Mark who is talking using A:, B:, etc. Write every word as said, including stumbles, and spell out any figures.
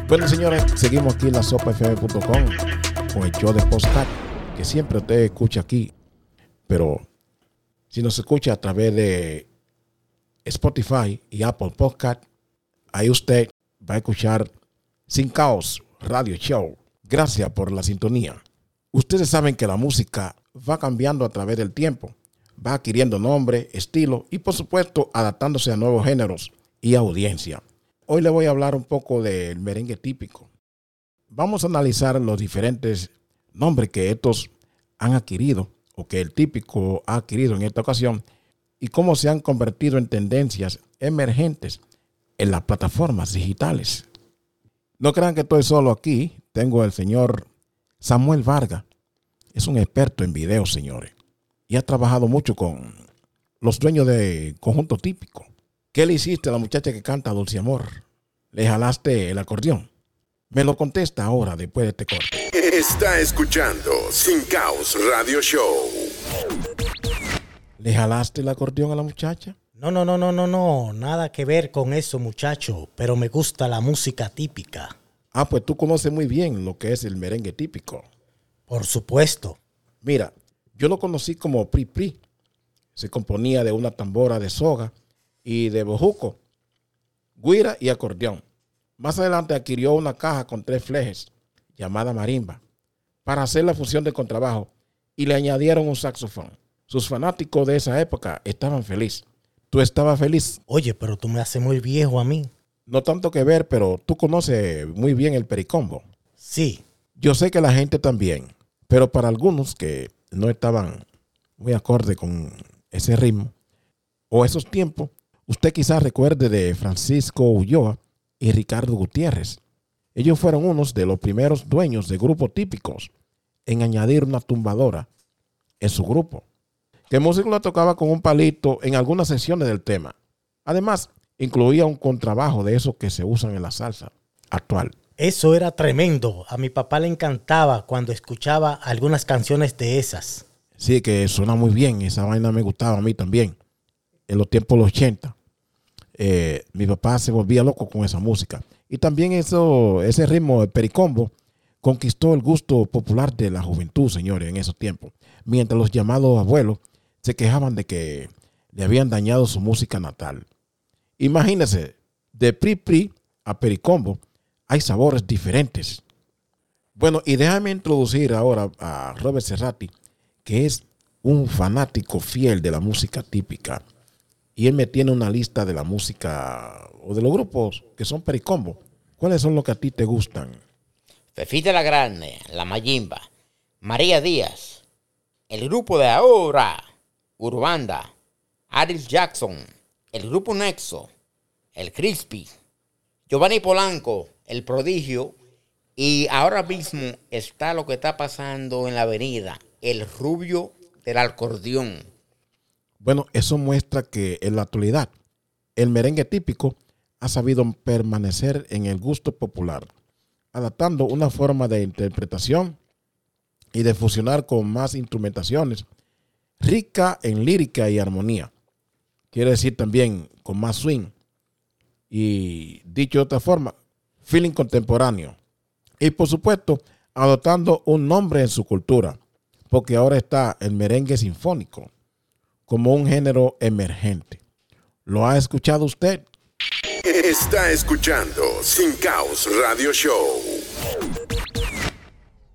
A: Bueno, señores, seguimos aquí en la sopa f m punto com con el show de podcast que siempre usted escucha aquí, pero si nos escucha a través de Spotify y Apple Podcast, ahí usted va a escuchar Sin Caos Radio Show. Gracias por la sintonía. Ustedes saben que la música va cambiando a través del tiempo, va adquiriendo nombre, estilo y por supuesto adaptándose a nuevos géneros y audiencia. Hoy le voy a hablar un poco del merengue típico. Vamos a analizar los diferentes nombres que estos han adquirido o que el típico ha adquirido en esta ocasión y cómo se han convertido en tendencias emergentes en las plataformas digitales. No crean que estoy solo aquí. Tengo al señor Samuel Vargas. Es un experto en videos, señores, y ha trabajado mucho con los dueños de Conjunto Típico. ¿Qué le hiciste a la muchacha que canta Dulce Amor? ¿Le jalaste el acordeón? Me lo contesta ahora, después de este corte.
B: Está escuchando Sin Caos Radio Show.
A: ¿Le jalaste el acordeón a la muchacha?
C: No, no, no, no, no, no. Nada que ver con eso, muchacho. Pero me gusta la música típica.
A: Ah, pues tú conoces muy bien lo que es el merengue típico.
C: Por supuesto.
A: Mira, yo lo conocí como Pri Pri. Se componía de una tambora de soga y de bojuco, güira y acordeón. Más adelante adquirió una caja con tres flejes, llamada marimba, para hacer la fusión de contrabajo y le añadieron un saxofón. Sus fanáticos de esa época estaban felices. ¿Tú estabas feliz?
C: Oye, pero tú me haces muy viejo a mí.
A: No tanto que ver, pero tú conoces muy bien el pericombo.
C: Sí.
A: Yo sé que la gente también, pero para algunos que no estaban muy acorde con ese ritmo o esos tiempos, usted quizás recuerde de Francisco Ulloa y Ricardo Gutiérrez. Ellos fueron unos de los primeros dueños de grupos típicos en añadir una tumbadora en su grupo, que el músico la tocaba con un palito en algunas secciones del tema. Además, incluía un contrabajo de esos que se usan en la salsa actual.
C: Eso era tremendo. A mi papá le encantaba cuando escuchaba algunas canciones de esas.
A: Sí, que suena muy bien. Esa vaina me gustaba a mí también. En los tiempos de los ochenta, eh, mi papá se volvía loco con esa música. Y también eso, ese ritmo de pericombo conquistó el gusto popular de la juventud, señores, en esos tiempos. Mientras los llamados abuelos se quejaban de que le habían dañado su música natal. Imagínense, de Pri Pri a pericombo hay sabores diferentes. Bueno, y déjame introducir ahora a Robert Cerrati, que es un fanático fiel de la música típica. Y él me tiene una lista de la música o de los grupos que son pericombo. ¿Cuáles son los que a ti te gustan?
D: Fefita la Grande, La Mayimba, María Díaz, el grupo de ahora, Urbanda, Aris Jackson, el grupo Nexo, el Crispy, Giovanni Polanco, el Prodigio, y ahora mismo está lo que está pasando en la avenida, el Rubio del Acordeón.
A: Bueno, eso muestra que en la actualidad el merengue típico ha sabido permanecer en el gusto popular, adaptando una forma de interpretación y de fusionar con más instrumentaciones, rica en lírica y armonía. Quiere decir también con más swing y, dicho de otra forma, feeling contemporáneo. Y por supuesto, adoptando un nombre en su cultura, porque ahora está el merengue sinfónico como un género emergente. ¿Lo ha escuchado usted?
B: Está escuchando Sin Caos Radio Show.